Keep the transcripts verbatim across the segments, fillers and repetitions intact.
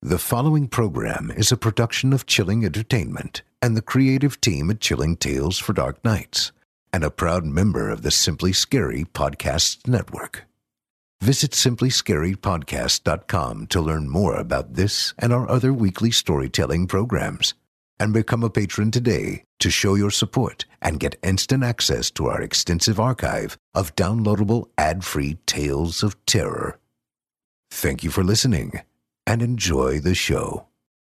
The following program is a production of Chilling Entertainment and the creative team at Chilling Tales for Dark Nights, and a proud member of the Simply Scary Podcasts Network. Visit simply scary podcast dot com to learn more about this and our other weekly storytelling programs, and become a patron today to show your support and get instant access to our extensive archive of downloadable ad-free tales of terror. Thank you for listening, and enjoy the show.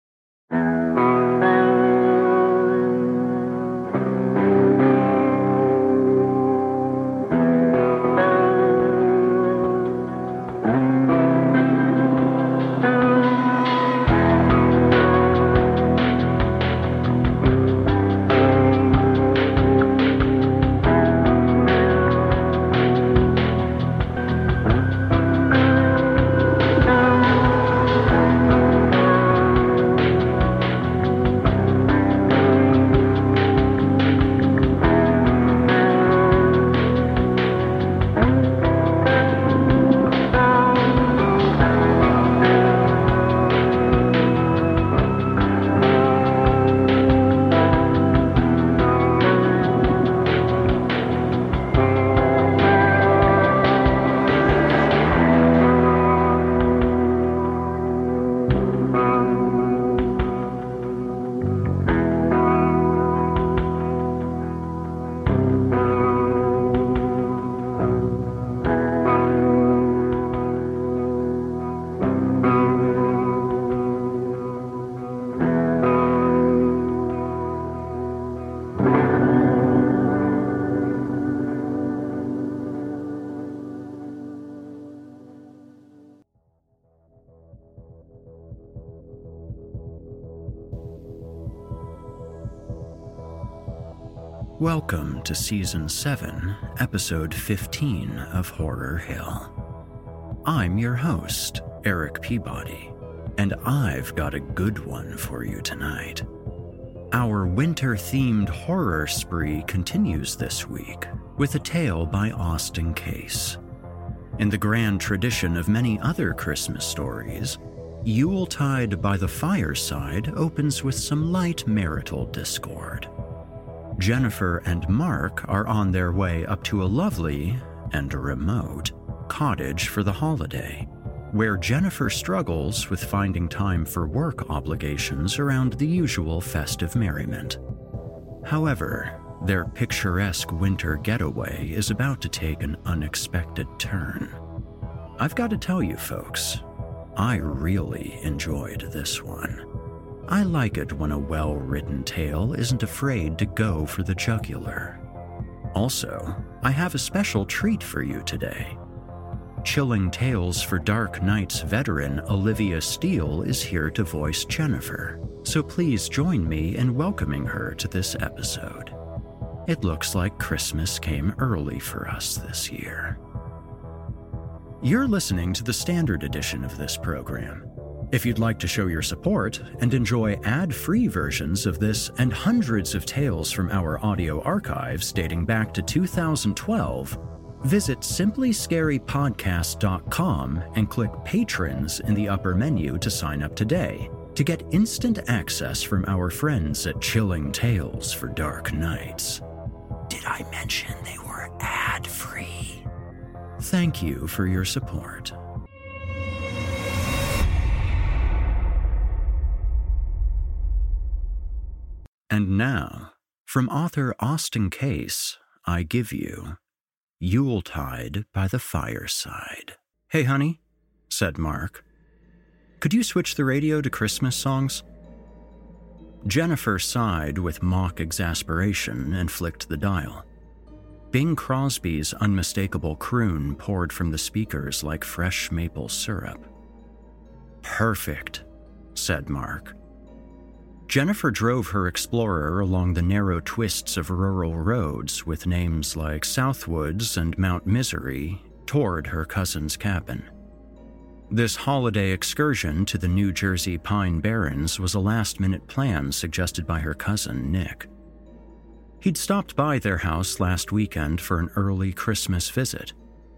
Welcome to Season seven, Episode fifteen of Horror Hill. I'm your host, Eric Peabody, and I've got a good one for you tonight. Our winter-themed horror spree continues this week with a tale by Austen Case. In the grand tradition of many other Christmas stories, Yuletide by the Fireside opens with some light marital discord. Jennifer and Mark are on their way up to a lovely and remote cottage for the holiday, where Jennifer struggles with finding time for work obligations around the usual festive merriment. However, their picturesque winter getaway is about to take an unexpected turn. I've got to tell you folks, I really enjoyed this one. I like it when a well-written tale isn't afraid to go for the jugular. Also, I have a special treat for you today. Chilling Tales for Dark Nights veteran Olivia Steele is here to voice Jennifer, so please join me in welcoming her to this episode. It looks like Christmas came early for us this year. You're listening to the standard edition of this program. If you'd like to show your support and enjoy ad-free versions of this and hundreds of tales from our audio archives dating back to two thousand twelve, visit simply scary podcast dot com and click Patrons in the upper menu to sign up today to get instant access from our friends at Chilling Tales for Dark Nights. Did I mention they were ad-free? Thank you for your support. And now, from author Austen Case, I give you Yuletide by the Fireside. "Hey, honey," said Mark. "Could you switch the radio to Christmas songs?" Jennifer sighed with mock exasperation and flicked the dial. Bing Crosby's unmistakable croon poured from the speakers like fresh maple syrup. "Perfect," said Mark. Jennifer drove her Explorer along the narrow twists of rural roads with names like Southwoods and Mount Misery toward her cousin's cabin. This holiday excursion to the New Jersey Pine Barrens was a last-minute plan suggested by her cousin, Nick. He'd stopped by their house last weekend for an early Christmas visit.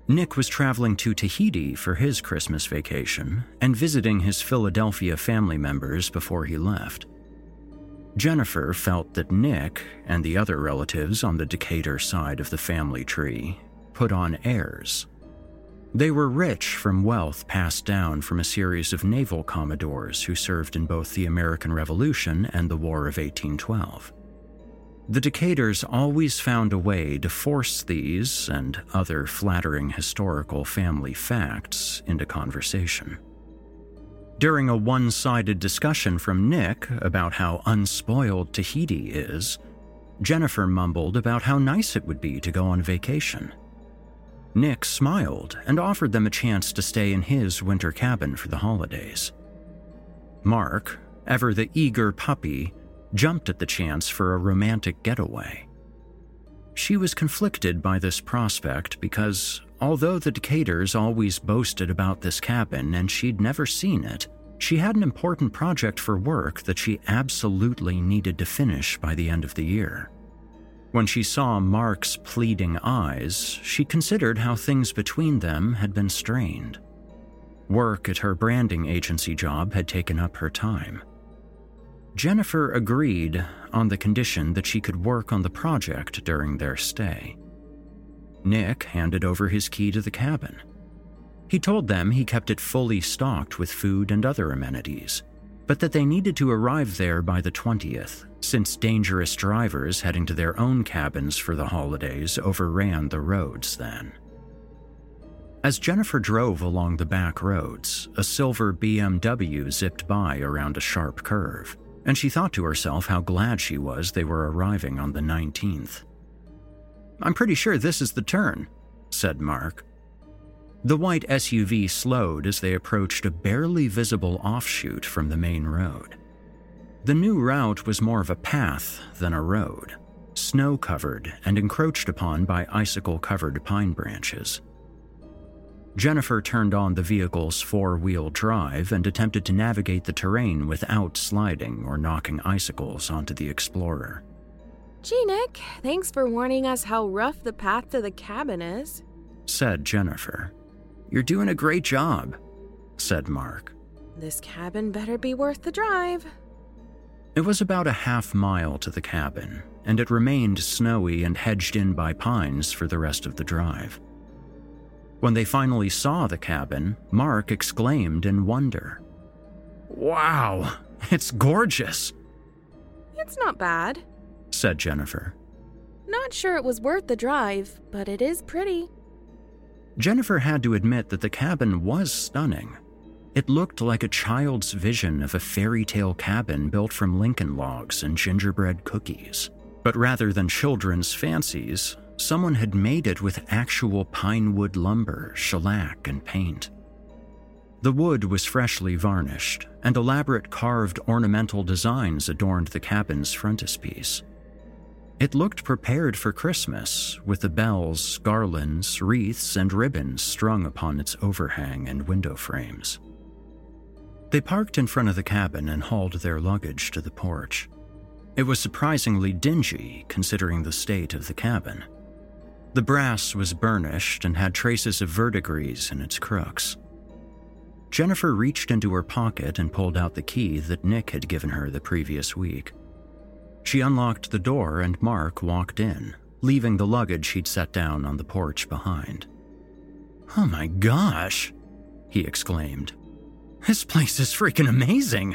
Nick was traveling to Tahiti for his Christmas vacation and visiting his Philadelphia family members before he left. Jennifer felt that Nick and the other relatives on the Decatur side of the family tree put on airs. They were rich from wealth passed down from a series of naval commodores who served in both the American Revolution and the War of eighteen twelve. The Decaturs always found a way to force these and other flattering historical family facts into conversation. During a one-sided discussion from Nick about how unspoiled Tahiti is, Jennifer mumbled about how nice it would be to go on vacation. Nick smiled and offered them a chance to stay in his winter cabin for the holidays. Mark, ever the eager puppy, jumped at the chance for a romantic getaway. She was conflicted by this prospect because, although the Decaturs always boasted about this cabin and she'd never seen it, she had an important project for work that she absolutely needed to finish by the end of the year. When she saw Mark's pleading eyes, she considered how things between them had been strained. Work at her branding agency job had taken up her time. Jennifer agreed on the condition that she could work on the project during their stay. Nick handed over his key to the cabin. He told them he kept it fully stocked with food and other amenities, but that they needed to arrive there by the twentieth, since dangerous drivers heading to their own cabins for the holidays overran the roads then. As Jennifer drove along the back roads, a silver B M W zipped by around a sharp curve, and she thought to herself how glad she was they were arriving on the nineteenth. "I'm pretty sure this is the turn," said Mark. The white S U V slowed as they approached a barely visible offshoot from the main road. The new route was more of a path than a road, snow-covered and encroached upon by icicle-covered pine branches. Jennifer turned on the vehicle's four-wheel drive and attempted to navigate the terrain without sliding or knocking icicles onto the Explorer. "Gee, Nick, thanks for warning us how rough the path to the cabin is," said Jennifer. "You're doing a great job," said Mark. "This cabin better be worth the drive." It was about a half mile to the cabin, and it remained snowy and hedged in by pines for the rest of the drive. When they finally saw the cabin, Mark exclaimed in wonder. "Wow, it's gorgeous." "It's not bad," said Jennifer. "Not sure it was worth the drive, but it is pretty." Jennifer had to admit that the cabin was stunning. It looked like a child's vision of a fairy tale cabin built from Lincoln logs and gingerbread cookies. But rather than children's fancies, someone had made it with actual pine wood lumber, shellac, and paint. The wood was freshly varnished, and elaborate carved ornamental designs adorned the cabin's frontispiece. It looked prepared for Christmas, with the bells, garlands, wreaths, and ribbons strung upon its overhang and window frames. They parked in front of the cabin and hauled their luggage to the porch. It was surprisingly dingy, considering the state of the cabin. The brass was burnished and had traces of verdigris in its crooks. Jennifer reached into her pocket and pulled out the key that Nick had given her the previous week. She unlocked the door and Mark walked in, leaving the luggage he'd set down on the porch behind. "Oh my gosh," he exclaimed. "This place is freaking amazing."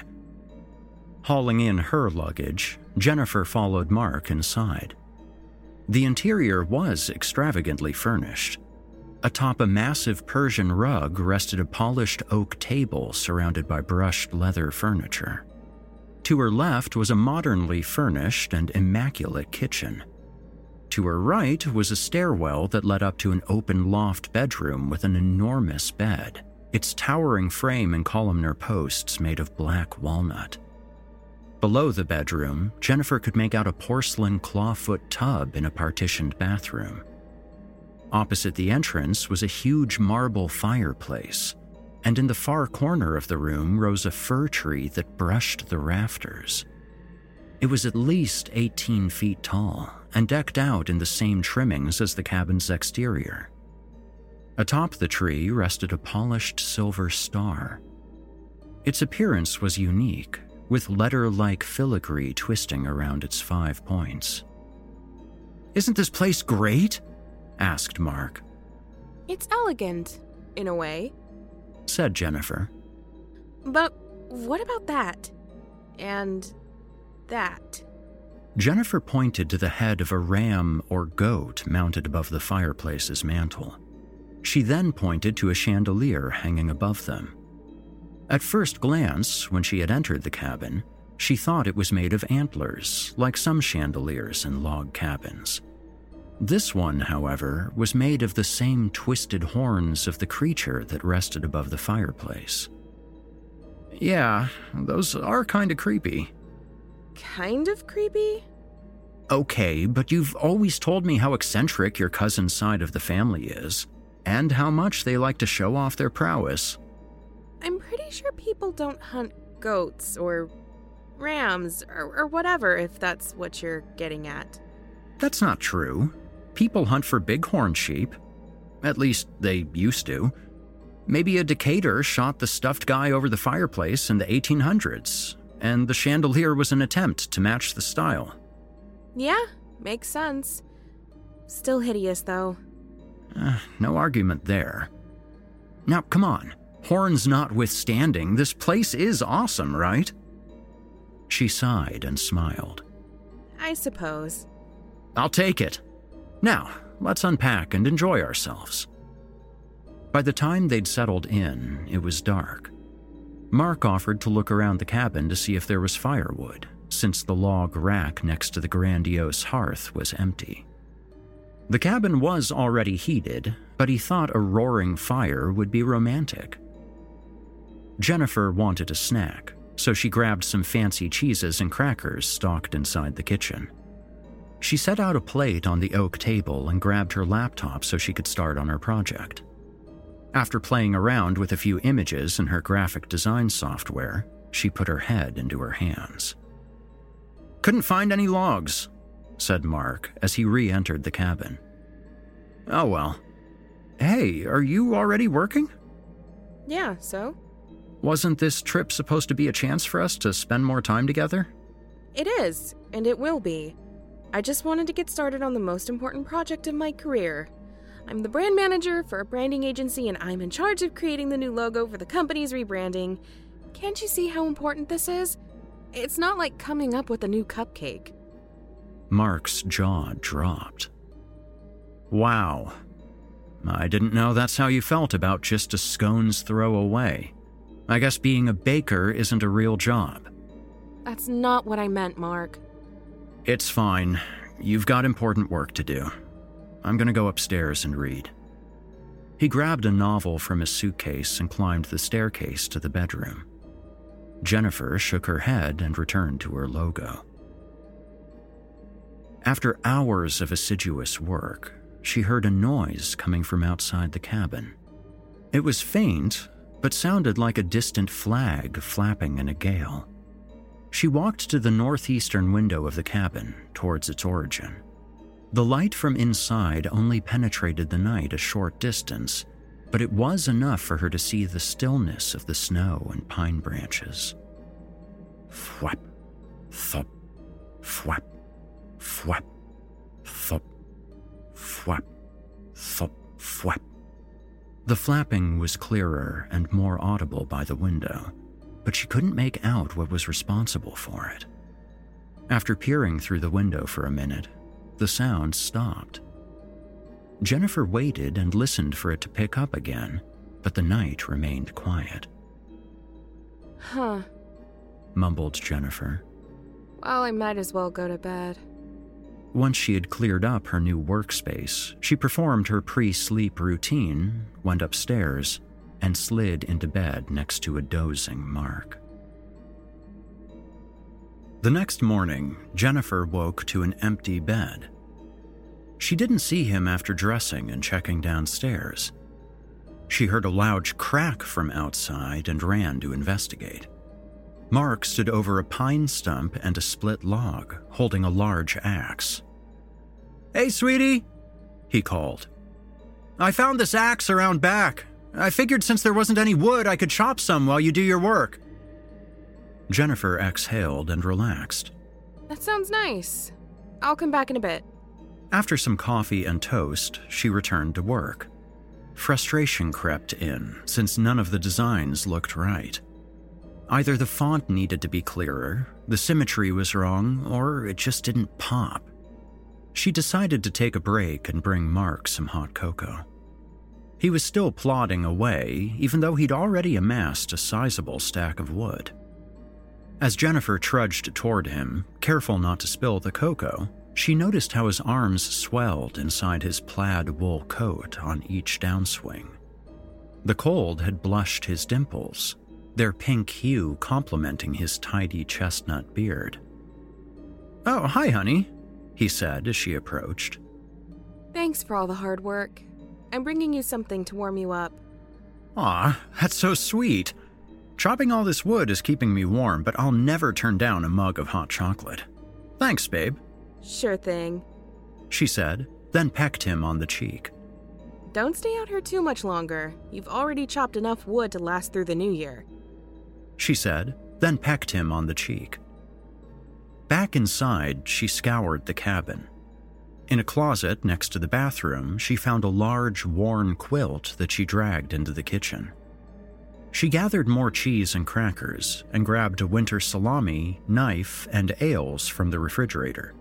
Hauling in her luggage, Jennifer followed Mark inside. The interior was extravagantly furnished. Atop a massive Persian rug rested a polished oak table surrounded by brushed leather furniture. To her left was a modernly furnished and immaculate kitchen. To her right was a stairwell that led up to an open loft bedroom with an enormous bed, its towering frame and columnar posts made of black walnut. Below the bedroom, Jennifer could make out a porcelain clawfoot tub in a partitioned bathroom. Opposite the entrance was a huge marble fireplace, and in the far corner of the room rose a fir tree that brushed the rafters. It was at least eighteen feet tall and decked out in the same trimmings as the cabin's exterior. Atop the tree rested a polished silver star. Its appearance was unique, with letter-like filigree twisting around its five points. "Isn't this place great?" asked Mark. It's elegant, in a way, said Jennifer. But what about that? And that? Jennifer pointed to the head of a ram or goat mounted above the fireplace's mantel. She then pointed to a chandelier hanging above them. At first glance, when she had entered the cabin, she thought it was made of antlers, like some chandeliers in log cabins. This one, however, was made of the same twisted horns of the creature that rested above the fireplace. "Yeah, those are kind of creepy." Kind of creepy? Okay, but you've always told me how eccentric your cousin's side of the family is, and how much they like to show off their prowess. I'm pretty sure people don't hunt goats or rams or, or whatever, if that's what you're getting at. That's not true. People hunt for bighorn sheep. At least, they used to. Maybe a Decatur shot the stuffed guy over the fireplace in the eighteen hundreds, and the chandelier was an attempt to match the style. Yeah, makes sense. Still hideous, though. Uh, no argument there. Now, come on. Horns notwithstanding, this place is awesome, right? She sighed and smiled. I suppose. I'll take it. Now, let's unpack and enjoy ourselves. By the time they'd settled in, it was dark. Mark offered to look around the cabin to see if there was firewood, since the log rack next to the grandiose hearth was empty. The cabin was already heated, but he thought a roaring fire would be romantic. Jennifer wanted a snack, so she grabbed some fancy cheeses and crackers stocked inside the kitchen. She set out a plate on the oak table and grabbed her laptop so she could start on her project. After playing around with a few images in her graphic design software, she put her head into her hands. "Couldn't find any logs," said Mark as he re-entered the cabin. "Oh well. Hey, are you already working?" Yeah, so? Wasn't this trip supposed to be a chance for us to spend more time together? It is, and it will be. I just wanted to get started on the most important project of my career. I'm the brand manager for a branding agency, and I'm in charge of creating the new logo for the company's rebranding. Can't you see how important this is? It's not like coming up with a new cupcake. Mark's jaw dropped. Wow. I didn't know that's how you felt about just a scone's throw away. I guess being a baker isn't a real job. That's not what I meant, Mark. It's fine. You've got important work to do. I'm gonna go upstairs and read. He grabbed a novel from his suitcase and climbed the staircase to the bedroom. Jennifer shook her head and returned to her logo. After hours of assiduous work, she heard a noise coming from outside the cabin. It was faint, but sounded like a distant flag flapping in a gale. She walked to the northeastern window of the cabin, towards its origin. The light from inside only penetrated the night a short distance, but it was enough for her to see the stillness of the snow and pine branches. Thwap, thop, thwap, thwap, thop, thwap, thop, thwap. The flapping was clearer and more audible by the window, but she couldn't make out what was responsible for it. After peering through the window for a minute, the sound stopped. Jennifer waited and listened for it to pick up again, but the night remained quiet. Huh, mumbled Jennifer. Well, I might as well go to bed. Once she had cleared up her new workspace, she performed her pre-sleep routine, went upstairs, and slid into bed next to a dozing Mark. The next morning, Jennifer woke to an empty bed. She didn't see him after dressing and checking downstairs. She heard a loud crack from outside and ran to investigate. Mark stood over a pine stump and a split log, holding a large axe. "Hey, sweetie," he called. I found this axe around back. I figured since there wasn't any wood, I could chop some while you do your work. Jennifer exhaled and relaxed. That sounds nice. I'll come back in a bit. After some coffee and toast, she returned to work. Frustration crept in, since none of the designs looked right. Either the font needed to be clearer, the symmetry was wrong, or it just didn't pop. She decided to take a break and bring Mark some hot cocoa. He was still plodding away, even though he'd already amassed a sizable stack of wood. As Jennifer trudged toward him, careful not to spill the cocoa, she noticed how his arms swelled inside his plaid wool coat on each downswing. The cold had blushed his dimples, their pink hue complementing his tidy chestnut beard. "Oh, hi, honey," he said as she approached. Thanks for all the hard work. I'm bringing you something to warm you up. Aw, that's so sweet. Chopping all this wood is keeping me warm, but I'll never turn down a mug of hot chocolate. Thanks, babe. Sure thing, she said, then pecked him on the cheek. Don't stay out here too much longer. You've already chopped enough wood to last through the new year, she said, then pecked him on the cheek. Back inside, she scoured the cabin. In a closet next to the bathroom, she found a large, worn quilt that she dragged into the kitchen. She gathered more cheese and crackers and grabbed a winter salami, knife, and ales from the refrigerator.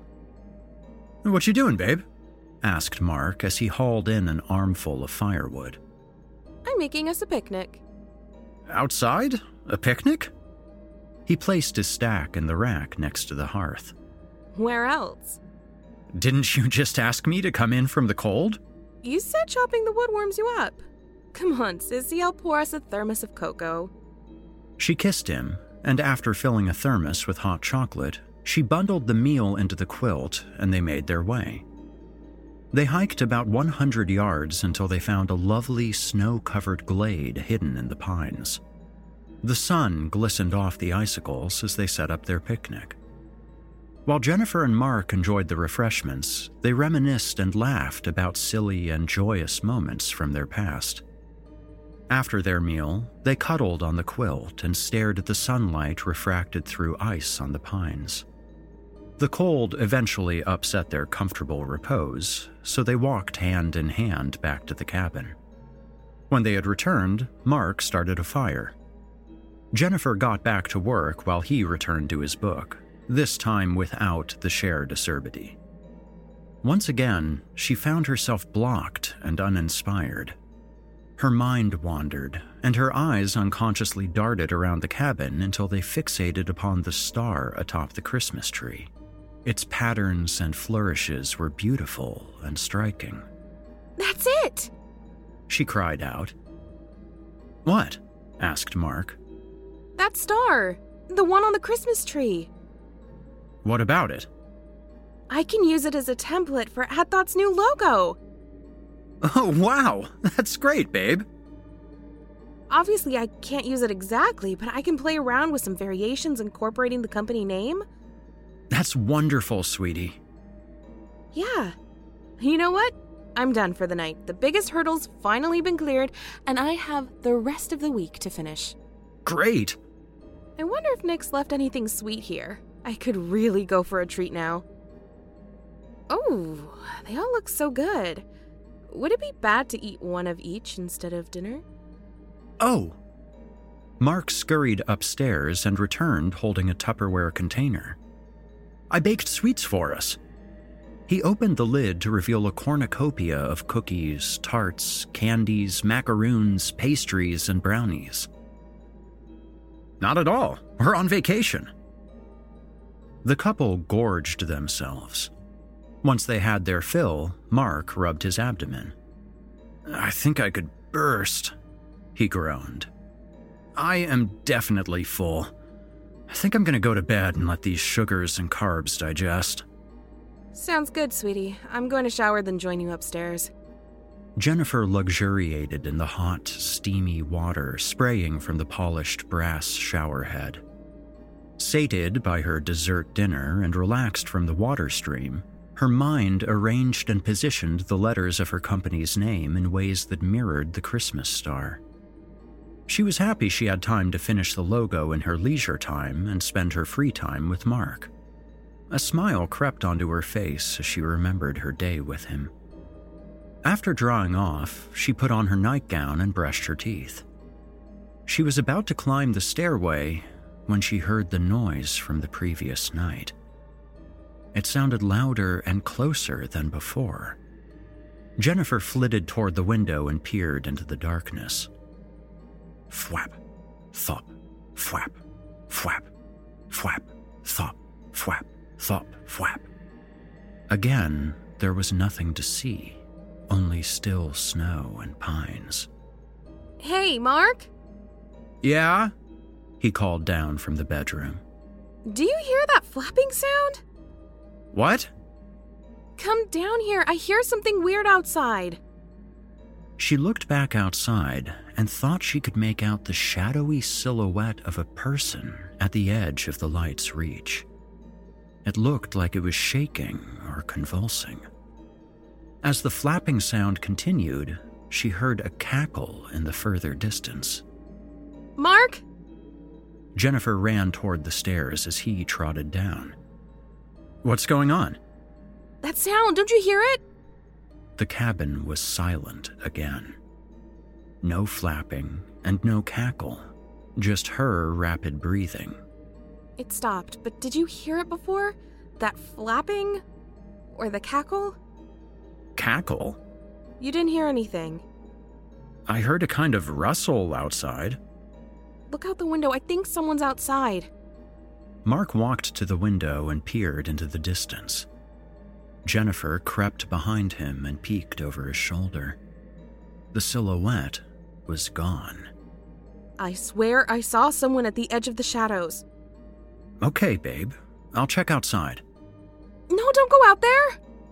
"What you doing, babe?" asked Mark as he hauled in an armful of firewood. I'm making us a picnic. Outside? A picnic? He placed his stack in the rack next to the hearth. Where else? Didn't you just ask me to come in from the cold? You said chopping the wood warms you up. Come on, sissy, I'll pour us a thermos of cocoa. She kissed him, and after filling a thermos with hot chocolate, she bundled the meal into the quilt and they made their way. They hiked about one hundred yards until they found a lovely snow-covered glade hidden in the pines. The sun glistened off the icicles as they set up their picnic. While Jennifer and Mark enjoyed the refreshments, they reminisced and laughed about silly and joyous moments from their past. After their meal, they cuddled on the quilt and stared at the sunlight refracted through ice on the pines. The cold eventually upset their comfortable repose, so they walked hand in hand back to the cabin. When they had returned, Mark started a fire. Jennifer got back to work while he returned to his book, this time without the shared acerbity. Once again, she found herself blocked and uninspired. Her mind wandered, and her eyes unconsciously darted around the cabin until they fixated upon the star atop the Christmas tree. Its patterns and flourishes were beautiful and striking. That's it! She cried out. What? Asked Mark. That star! The one on the Christmas tree. What about it? I can use it as a template for AdThought's new logo. Oh, wow! That's great, babe. Obviously, I can't use it exactly, but I can play around with some variations incorporating the company name. That's wonderful, sweetie. Yeah. You know what? I'm done for the night. The biggest hurdle's finally been cleared, and I have the rest of the week to finish. Great! I wonder if Nick's left anything sweet here. I could really go for a treat now. Oh, they all look so good. Would it be bad to eat one of each instead of dinner? Oh! Mark scurried upstairs and returned holding a Tupperware container. I baked sweets for us. He opened the lid to reveal a cornucopia of cookies, tarts, candies, macaroons, pastries, and brownies. Not at all. We're on vacation. The couple gorged themselves. Once they had their fill, Mark rubbed his abdomen. I think I could burst, he groaned. I am definitely full. I think I'm going to go to bed and let these sugars and carbs digest. Sounds good, sweetie. I'm going to shower, then join you upstairs. Jennifer luxuriated in the hot, steamy water spraying from the polished brass shower head. Sated by her dessert dinner and relaxed from the water stream, Her mind arranged and positioned the letters of her company's name in ways that mirrored the Christmas star. She was happy she had time to finish the logo in her leisure time and spend her free time with Mark. A smile crept onto her face as she remembered her day with him. After drying off, she put on her nightgown and brushed her teeth. She was about to climb the stairway when she heard the noise from the previous night. It sounded louder and closer than before. Jennifer flitted toward the window and peered into the darkness. Thwap, thop, thwap, thwap, thwap, thop, thwap, thop, thwap. Again, there was nothing to see, only still snow and pines. Hey, Mark? Yeah? He called down from the bedroom. Do you hear that flapping sound? What? Come down here. I hear something weird outside. She looked back outside and thought she could make out the shadowy silhouette of a person at the edge of the light's reach. It looked like it was shaking or convulsing. As the flapping sound continued, she heard a cackle in the further distance. Mark? Jennifer ran toward the stairs as he trotted down. What's going on? That sound, don't you hear it? The cabin was silent again. No flapping and no cackle, just her rapid breathing. It stopped, but did you hear it before? That flapping? Or the cackle? Cackle? You didn't hear anything. I heard a kind of rustle outside. Look out the window. I think someone's outside. Mark walked to the window and peered into the distance. Jennifer crept behind him and peeked over his shoulder. The silhouette was gone. I swear I saw someone at the edge of the shadows. Okay, babe. I'll check outside. No, don't go out there!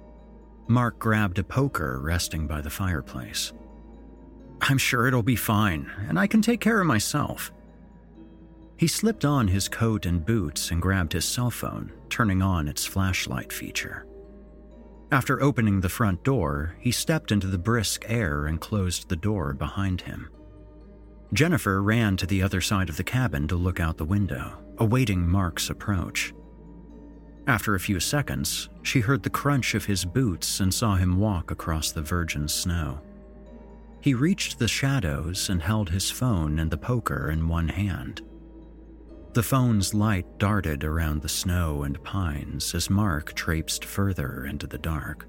Mark grabbed a poker resting by the fireplace. I'm sure it'll be fine, and I can take care of myself. He slipped on his coat and boots and grabbed his cell phone, turning on its flashlight feature. After opening the front door, he stepped into the brisk air and closed the door behind him. Jennifer ran to the other side of the cabin to look out the window, awaiting Mark's approach. After a few seconds, she heard the crunch of his boots and saw him walk across the virgin snow. He reached the shadows and held his phone and the poker in one hand. The phone's light darted around the snow and pines as Mark traipsed further into the dark.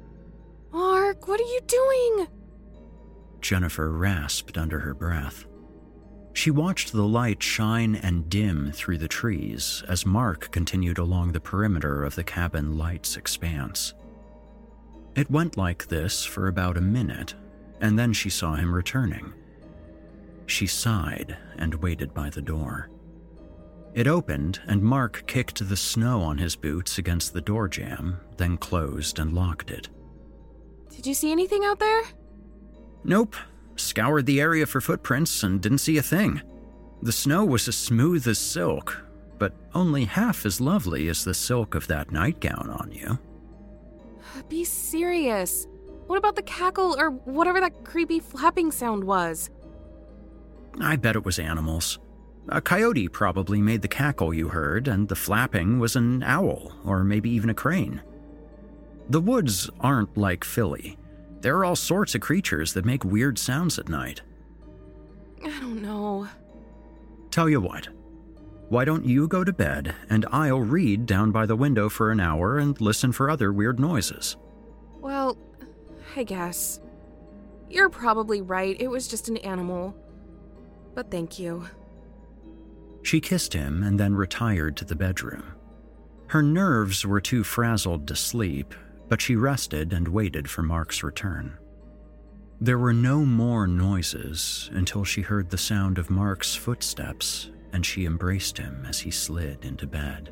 Mark, what are you doing? Jennifer rasped under her breath. She watched the light shine and dim through the trees as Mark continued along the perimeter of the cabin light's expanse. It went like this for about a minute, and then she saw him returning. She sighed and waited by the door. It opened, and Mark kicked the snow on his boots against the door jamb, then closed and locked it. Did you see anything out there? Nope. Scoured the area for footprints and didn't see a thing. The snow was as smooth as silk, but only half as lovely as the silk of that nightgown on you. Be serious. What about the cackle or whatever that creepy flapping sound was? I bet it was animals. A coyote probably made the cackle you heard, and the flapping was an owl, or maybe even a crane. The woods aren't like Philly. There are all sorts of creatures that make weird sounds at night. I don't know. Tell you what, why don't you go to bed, and I'll read down by the window for an hour and listen for other weird noises. Well, I guess. You're probably right. It was just an animal. But thank you. She kissed him and then retired to the bedroom. Her nerves were too frazzled to sleep, but she rested and waited for Mark's return. There were no more noises until she heard the sound of Mark's footsteps, and she embraced him as he slid into bed.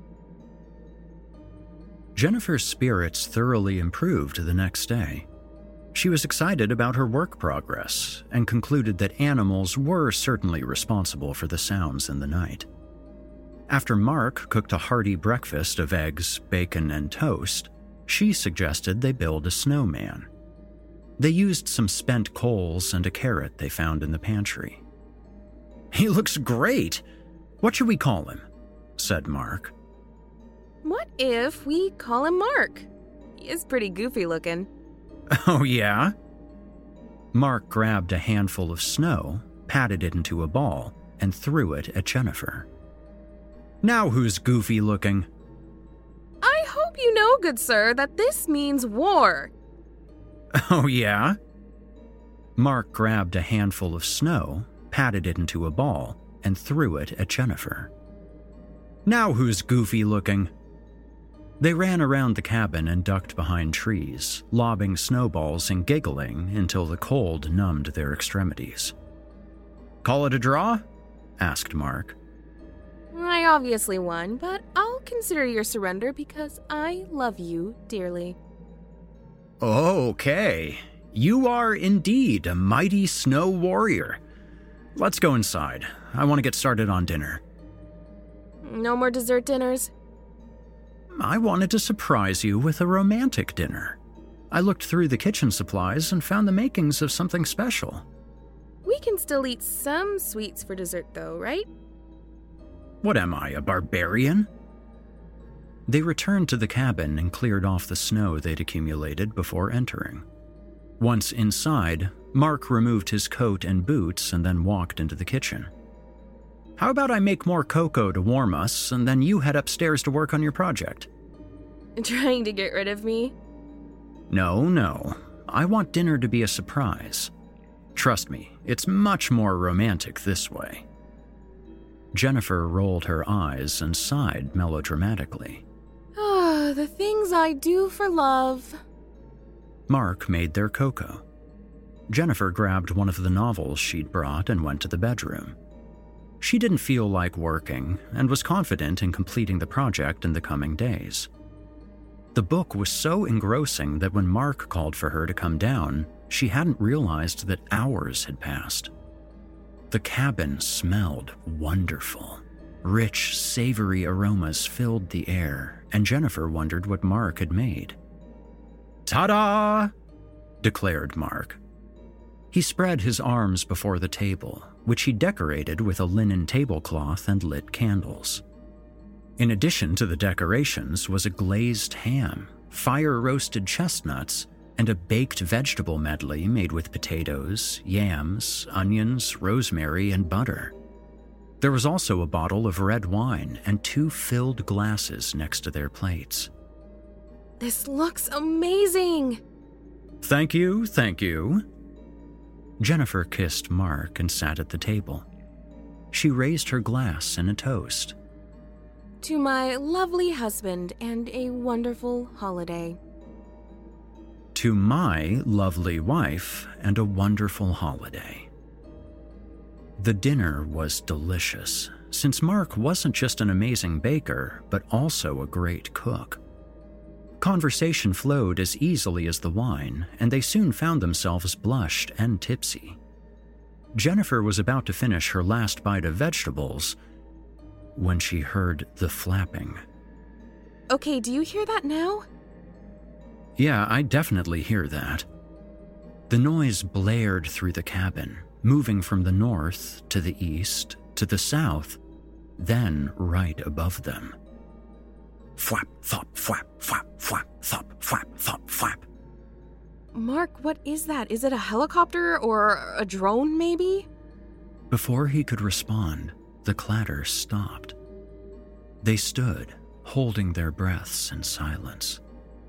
Jennifer's spirits thoroughly improved the next day. She was excited about her work progress and concluded that animals were certainly responsible for the sounds in the night. After Mark cooked a hearty breakfast of eggs, bacon, and toast, She suggested they build a snowman. They used some spent coals and a carrot they found in the pantry. "He looks great! What should we call him?" said Mark. What if we call him Mark? He is pretty goofy looking. Oh, yeah? Mark grabbed a handful of snow, patted it into a ball, and threw it at Jennifer. "Now who's goofy looking?" I hope you know, good sir, that this means war. Oh, yeah? Mark grabbed a handful of snow, patted it into a ball, and threw it at Jennifer. "Now who's goofy looking?" They ran around the cabin and ducked behind trees, lobbing snowballs and giggling until the cold numbed their extremities. "Call it a draw?" asked Mark. I obviously won, but I'll consider your surrender because I love you dearly. Okay, you are indeed a mighty snow warrior. Let's go inside. I want to get started on dinner. No more dessert dinners? I wanted to surprise you with a romantic dinner. I looked through the kitchen supplies and found the makings of something special. We can still eat some sweets for dessert though, right? What am I, a barbarian? They returned to the cabin and cleared off the snow they'd accumulated before entering. Once inside, Mark removed his coat and boots and then walked into the kitchen. "How about I make more cocoa to warm us, and then you head upstairs to work on your project?" Trying to get rid of me? No, no. I want dinner to be a surprise. Trust me, it's much more romantic this way. Jennifer rolled her eyes and sighed melodramatically. Ah, the things I do for love. Mark made their cocoa. Jennifer grabbed one of the novels she'd brought and went to the bedroom. She didn't feel like working and was confident in completing the project in the coming days. The book was so engrossing that when Mark called for her to come down, she hadn't realized that hours had passed. The cabin smelled wonderful. Rich, savory aromas filled the air, and Jennifer wondered what Mark had made. "Ta-da!" declared Mark. He spread his arms before the table, which he decorated with a linen tablecloth and lit candles. In addition to the decorations was a glazed ham, fire-roasted chestnuts, and a baked vegetable medley made with potatoes, yams, onions, rosemary, and butter. There was also a bottle of red wine and two filled glasses next to their plates. This looks amazing! Thank you, thank you. Jennifer kissed Mark and sat at the table. She raised her glass in a toast. To my lovely husband and a wonderful holiday. To my lovely wife and a wonderful holiday. The dinner was delicious, since Mark wasn't just an amazing baker, but also a great cook. Conversation flowed as easily as the wine, and they soon found themselves blushed and tipsy. Jennifer was about to finish her last bite of vegetables when she heard the flapping. Okay, do you hear that now? Yeah, I definitely hear that. The noise blared through the cabin, moving from the north to the east to the south, then right above them. Flap, thop, flap, flap, flap, thop, flap, thop, flap. Mark, what is that? Is it a helicopter or a drone, maybe? Before he could respond, the clatter stopped. They stood, holding their breaths in silence.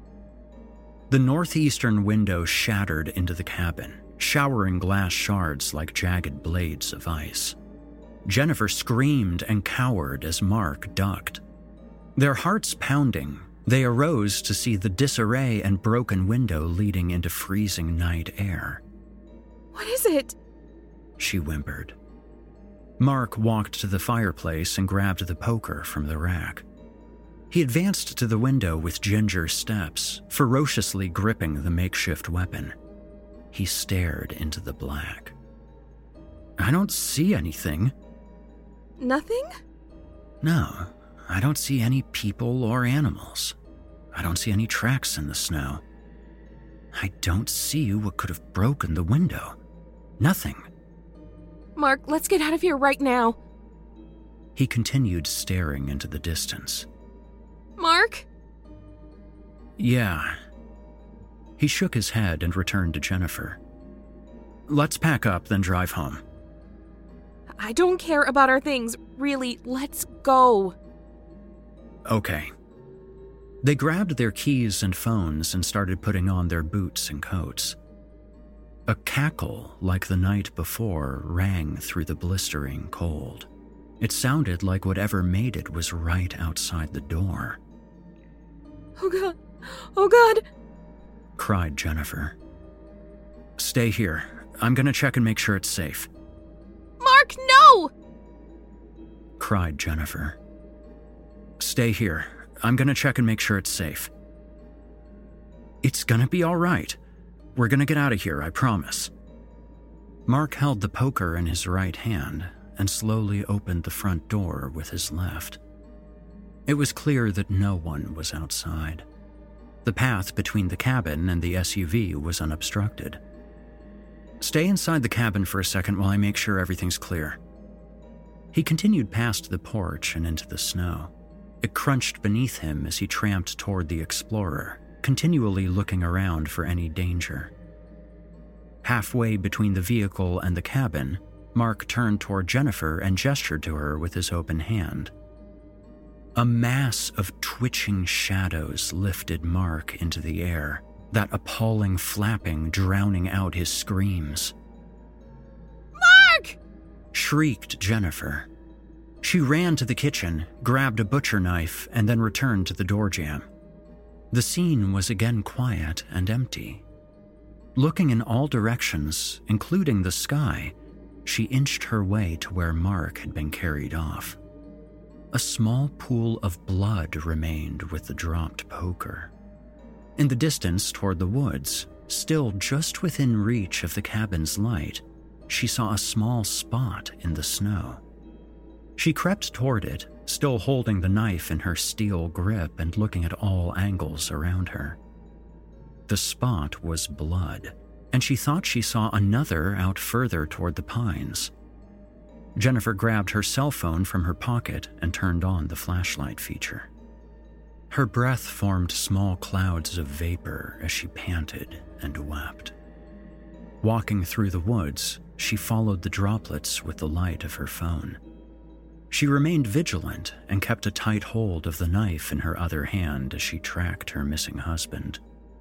The northeastern window shattered into the cabin, showering glass shards like jagged blades of ice. Jennifer screamed and cowered as Mark ducked. Their hearts pounding, they arose to see the disarray and broken window leading into freezing night air. What is it? She whimpered. Mark walked to the fireplace and grabbed the poker from the rack. He advanced to the window with ginger steps, ferociously gripping the makeshift weapon. He stared into the black. I don't see anything. Nothing? No, I don't see any people or animals. I don't see any tracks in the snow. I don't see what could have broken the window. Nothing. Mark, let's get out of here right now. He continued staring into the distance. Mark? Yeah. He shook his head and returned to Jennifer. Let's pack up, then drive home. I don't care about our things. Really, let's go. Okay. They grabbed their keys and phones and started putting on their boots and coats. A cackle like the night before rang through the blistering cold. It sounded like whatever made it was right outside the door. Oh God! Oh God! Cried Jennifer. Stay here. I'm gonna check and make sure it's safe. Mark, no! Cried Jennifer. Stay here. I'm gonna check and make sure it's safe. It's gonna be all right. We're gonna get out of here, I promise. Mark held the poker in his right hand and slowly opened the front door with his left. It was clear that no one was outside. The path between the cabin and the S U V was unobstructed. Stay inside the cabin for a second while I make sure everything's clear. He continued past the porch and into the snow. It crunched beneath him as he tramped toward the Explorer, continually looking around for any danger. Halfway between the vehicle and the cabin, Mark turned toward Jennifer and gestured to her with his open hand. A mass of twitching shadows lifted Mark into the air, that appalling flapping drowning out his screams. Mark! Shrieked Jennifer. She ran to the kitchen, grabbed a butcher knife, and then returned to the door jamb. The scene was again quiet and empty. Looking in all directions, including the sky, she inched her way to where Mark had been carried off. A small pool of blood remained with the dropped poker. In the distance toward the woods, still just within reach of the cabin's light, she saw a small spot in the snow. She crept toward it, still holding the knife in her steel grip and looking at all angles around her. The spot was blood, and she thought she saw another out further toward the pines. Jennifer grabbed her cell phone from her pocket and turned on the flashlight feature. Her breath formed small clouds of vapor as she panted and wept. Walking through the woods, she followed the droplets with the light of her phone. She remained vigilant and kept a tight hold of the knife in her other hand as she tracked her missing husband.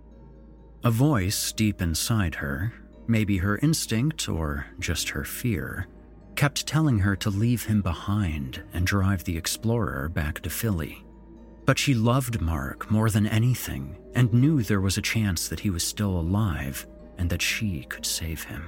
A voice deep inside her, maybe her instinct or just her fear, kept telling her to leave him behind and drive the Explorer back to Philly. But she loved Mark more than anything and knew there was a chance that he was still alive and that she could save him.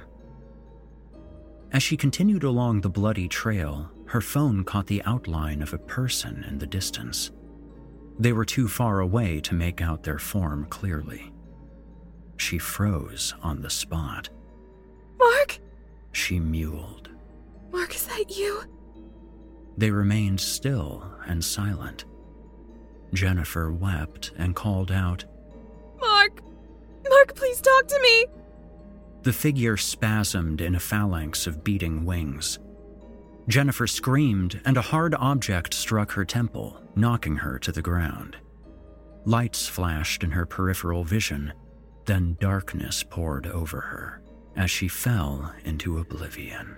As she continued along the bloody trail, her phone caught the outline of a person in the distance. They were too far away to make out their form clearly. She froze on the spot. Mark? She mewled. Mark, is that you? They remained still and silent. Jennifer wept and called out, Mark! Mark, please talk to me! The figure spasmed in a phalanx of beating wings. Jennifer screamed, and a hard object struck her temple, knocking her to the ground. Lights flashed in her peripheral vision, then darkness poured over her as she fell into oblivion.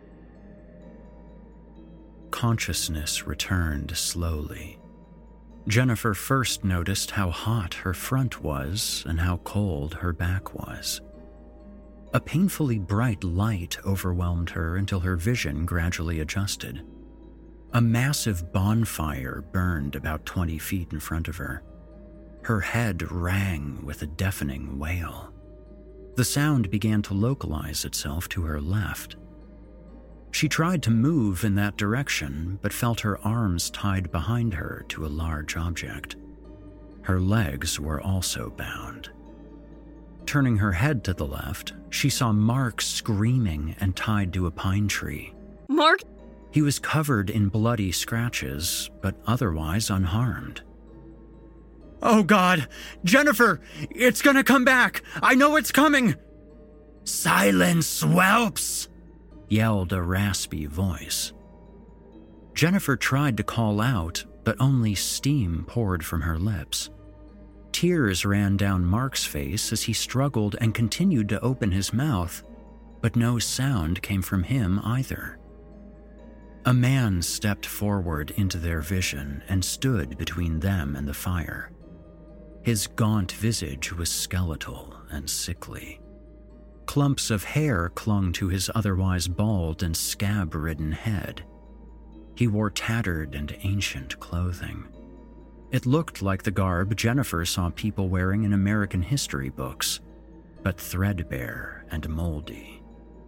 Consciousness returned slowly. Jennifer first noticed how hot her front was and how cold her back was. A painfully bright light overwhelmed her until her vision gradually adjusted. A massive bonfire burned about twenty feet in front of her. Her head rang with a deafening wail. The sound began to localize itself to her left. She tried to move in that direction, but felt her arms tied behind her to a large object. Her legs were also bound. Turning her head to the left, she saw Mark screaming and tied to a pine tree. Mark? He was covered in bloody scratches, but otherwise unharmed. "Oh God, Jennifer, it's gonna come back! I know it's coming!" "Silence, whelps!" yelled a raspy voice. Jennifer tried to call out, but only steam poured from her lips. Tears ran down Mark's face as he struggled and continued to open his mouth, but no sound came from him either. A man stepped forward into their vision and stood between them and the fire. His gaunt visage was skeletal and sickly. Clumps of hair clung to his otherwise bald and scab-ridden head. He wore tattered and ancient clothing. It looked like the garb Jennifer saw people wearing in American history books, but threadbare and moldy.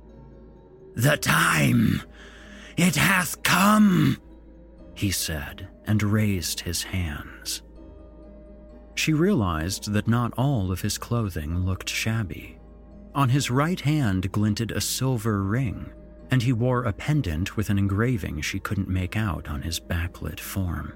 "The time! It hath come!" he said, and raised his hands. She realized that not all of his clothing looked shabby. On his right hand glinted a silver ring, and he wore a pendant with an engraving she couldn't make out on his backlit form.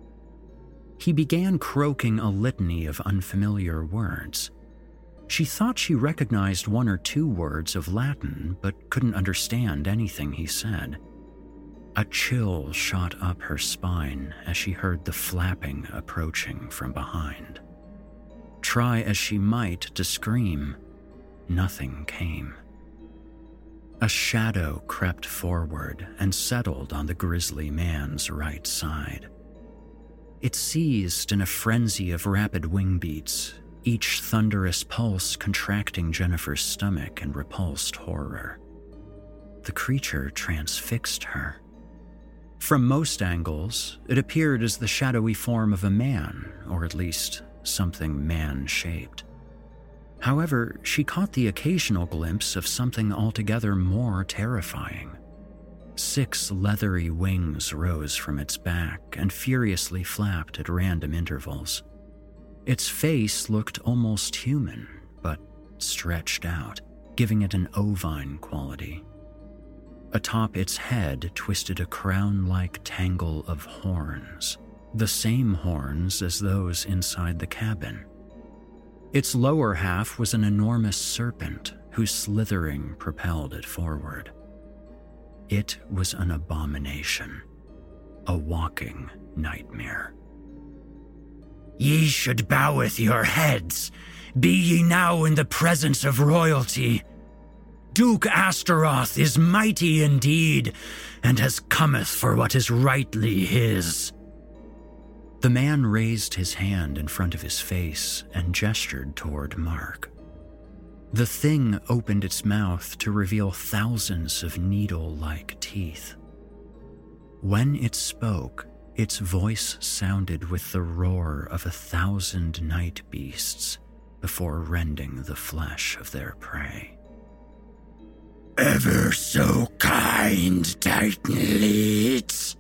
He began croaking a litany of unfamiliar words. She thought she recognized one or two words of Latin, but couldn't understand anything he said. A chill shot up her spine as she heard the flapping approaching from behind. Try as she might to scream, nothing came. A shadow crept forward and settled on the grisly man's right side. It seized in a frenzy of rapid wing beats, each thunderous pulse contracting Jennifer's stomach in repulsed horror. The creature transfixed her. From most angles, it appeared as the shadowy form of a man, or at least something man-shaped. However, she caught the occasional glimpse of something altogether more terrifying. Six leathery wings rose from its back and furiously flapped at random intervals. Its face looked almost human, but stretched out, giving it an ovine quality. Atop its head twisted a crown-like tangle of horns, the same horns as those inside the cabin. Its lower half was an enormous serpent whose slithering propelled it forward. It was an abomination, a walking nightmare. "Ye should boweth your heads, be ye now in the presence of royalty. Duke Astaroth is mighty indeed, and has cometh for what is rightly his." The man raised his hand in front of his face and gestured toward Mark. The thing opened its mouth to reveal thousands of needle-like teeth. When it spoke, its voice sounded with the roar of a thousand night beasts before rending the flesh of their prey. "Ever so kind, Titanleads."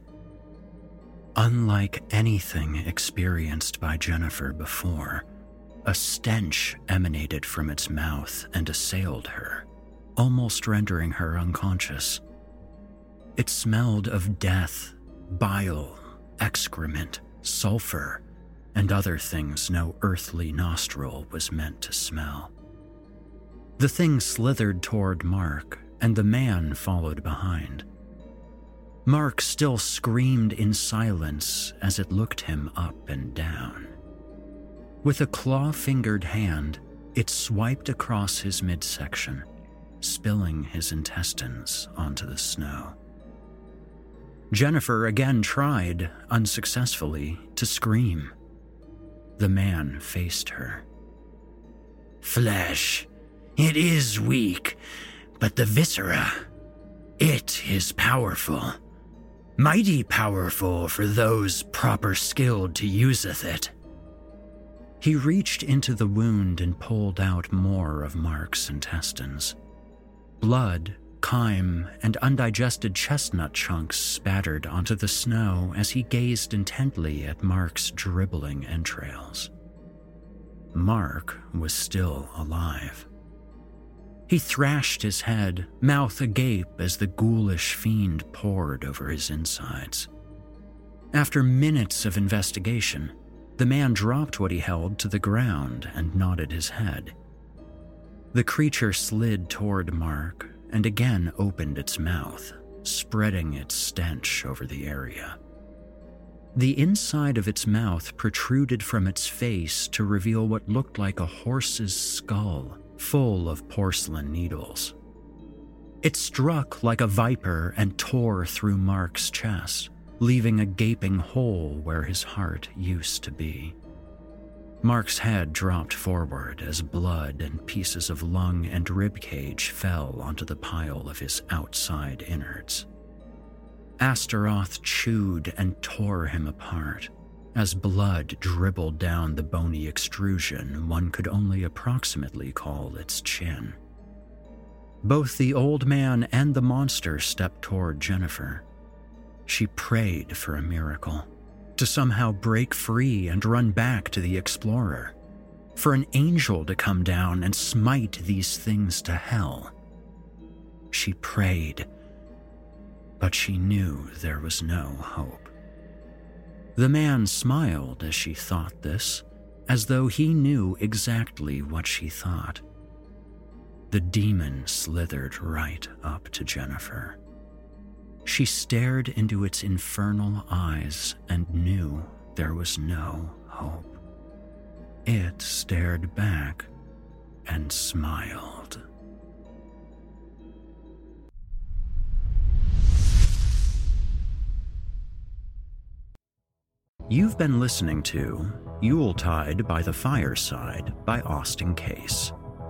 Unlike anything experienced by Jennifer before, a stench emanated from its mouth and assailed her, almost rendering her unconscious. It smelled of death, bile, excrement, sulfur, and other things no earthly nostril was meant to smell. The thing slithered toward Mark, and the man followed behind. Mark still screamed in silence as it looked him up and down. With a claw-fingered hand, it swiped across his midsection, spilling his intestines onto the snow. Jennifer again tried, unsuccessfully, to scream. The man faced her. "Flesh, it is weak, but the viscera, it is powerful. Mighty powerful for those proper skilled to useth it." He reached into the wound and pulled out more of Mark's intestines. Blood, chyme, and undigested chestnut chunks spattered onto the snow as he gazed intently at Mark's dribbling entrails. Mark was still alive. He thrashed his head, mouth agape as the ghoulish fiend poured over his insides. After minutes of investigation, The man dropped what he held to the ground and nodded his head. The creature slid toward Mark and again opened its mouth, spreading its stench over the area. The inside of its mouth protruded from its face to reveal what looked like a horse's skull, full of porcelain needles. It struck like a viper and tore through Mark's chest, leaving a gaping hole where his heart used to be. Mark's head dropped forward as blood and pieces of lung and ribcage fell onto the pile of his outside innards. Astaroth chewed and tore him apart, as blood dribbled down the bony extrusion one could only approximately call its chin. Both the old man and the monster stepped toward Jennifer. She prayed for a miracle, to somehow break free and run back to the Explorer, for an angel to come down and smite these things to hell. She prayed, but she knew there was no hope. The man smiled as she thought this, as though he knew exactly what she thought. The demon slithered right up to Jennifer. She stared into its infernal eyes and knew there was no hope. It stared back and smiled. You've been listening to Yuletide by the Fireside by Austin Case.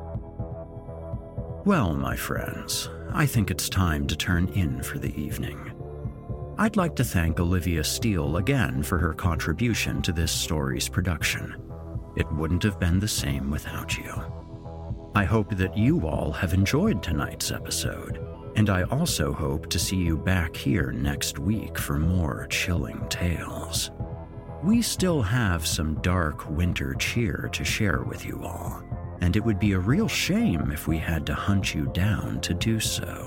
Well, my friends, I think it's time to turn in for the evening. I'd like to thank Olivia Steele again for her contribution to this story's production. It wouldn't have been the same without you. I hope that you all have enjoyed tonight's episode, and I also hope to see you back here next week for more chilling tales. We still have some dark winter cheer to share with you all, and it would be a real shame if we had to hunt you down to do so.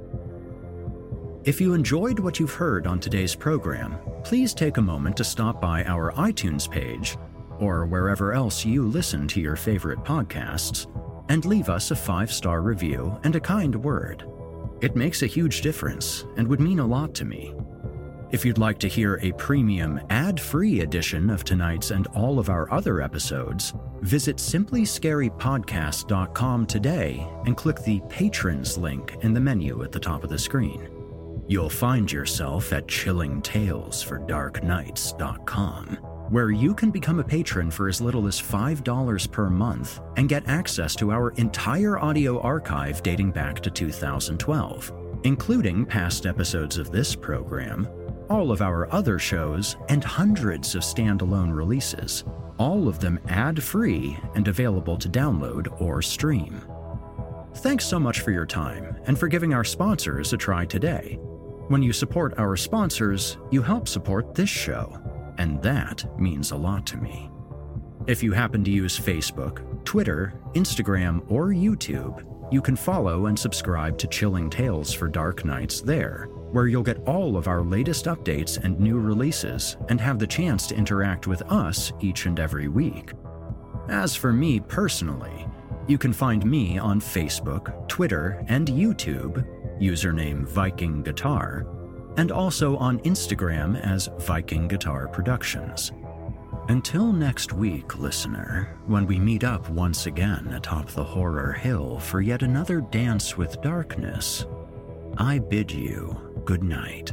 If you enjoyed what you've heard on today's program, please take a moment to stop by our iTunes page, or wherever else you listen to your favorite podcasts, and leave us a five-star review and a kind word. It makes a huge difference and would mean a lot to me. If you'd like to hear a premium, ad-free edition of tonight's and all of our other episodes, visit simply scary podcast dot com today and click the Patrons link in the menu at the top of the screen. You'll find yourself at chilling tales for dark nights dot com, where you can become a patron for as little as five dollars per month and get access to our entire audio archive dating back to two thousand twelve, including past episodes of this program, all of our other shows, and hundreds of standalone releases, all of them ad-free and available to download or stream. Thanks so much for your time and for giving our sponsors a try today. When you support our sponsors, you help support this show, and that means a lot to me. If you happen to use Facebook, Twitter, Instagram, or YouTube, you can follow and subscribe to Chilling Tales for Dark Nights there, where you'll get all of our latest updates and new releases and have the chance to interact with us each and every week. As for me personally, you can find me on Facebook, Twitter, and YouTube, username Viking Guitar, and also on Instagram as Viking Guitar Productions. Until next week, listener, when we meet up once again atop the Horror Hill for yet another dance with darkness, I bid you good night.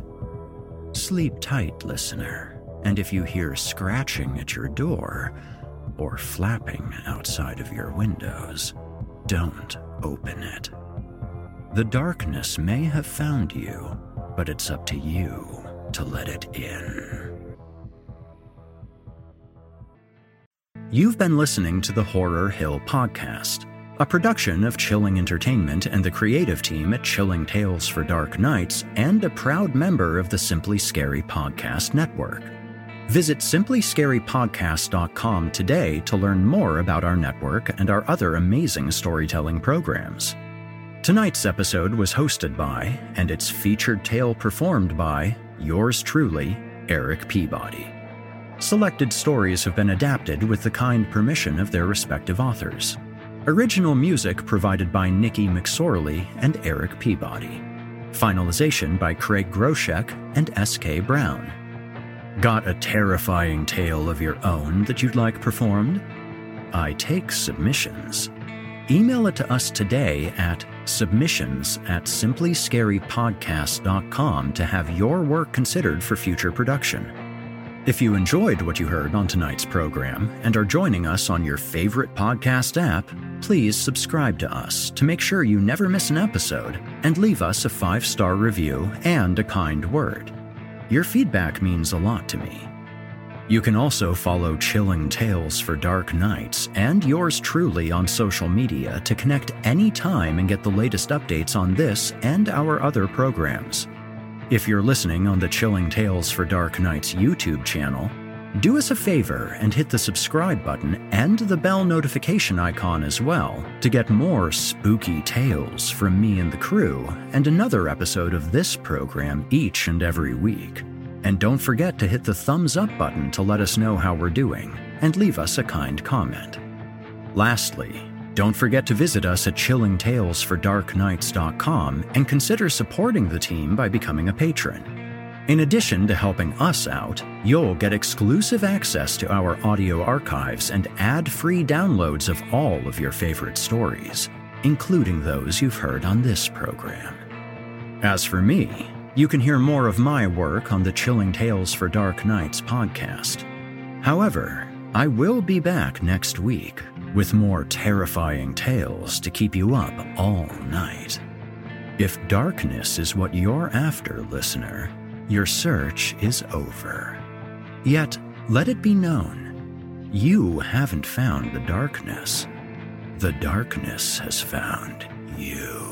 Sleep tight, listener, and if you hear scratching at your door or flapping outside of your windows, don't open it. The darkness may have found you, but it's up to you to let it in. You've been listening to the Horror Hill Podcast, a production of Chilling Entertainment and the creative team at Chilling Tales for Dark Nights, and a proud member of the Simply Scary Podcast Network. Visit simply scary podcast dot com today to learn more about our network and our other amazing storytelling programs. Tonight's episode was hosted by, and its featured tale performed by, yours truly, Eric Peabody. Selected stories have been adapted with the kind permission of their respective authors. Original music provided by Nikki McSorley and Eric Peabody. Finalization by Craig Groshek and S K Brown. Got a terrifying tale of your own that you'd like performed? I take submissions. Email it to us today at submissions at simply scary podcast dot com to have your work considered for future production. If you enjoyed what you heard on tonight's program and are joining us on your favorite podcast app, please subscribe to us to make sure you never miss an episode and leave us a five-star review and a kind word. Your feedback means a lot to me. You can also follow Chilling Tales for Dark Nights and yours truly on social media to connect anytime and get the latest updates on this and our other programs. If you're listening on the Chilling Tales for Dark Nights YouTube channel, do us a favor and hit the subscribe button and the bell notification icon as well to get more spooky tales from me and the crew and another episode of this program each and every week. And don't forget to hit the thumbs up button to let us know how we're doing and leave us a kind comment. Lastly, don't forget to visit us at chilling tales for dark nights dot com and consider supporting the team by becoming a patron. In addition to helping us out, you'll get exclusive access to our audio archives and ad-free downloads of all of your favorite stories, including those you've heard on this program. As for me, you can hear more of my work on the Chilling Tales for Dark Nights podcast. However, I will be back next week with more terrifying tales to keep you up all night. If darkness is what you're after, listener, your search is over. Yet, let it be known, you haven't found the darkness. The darkness has found you.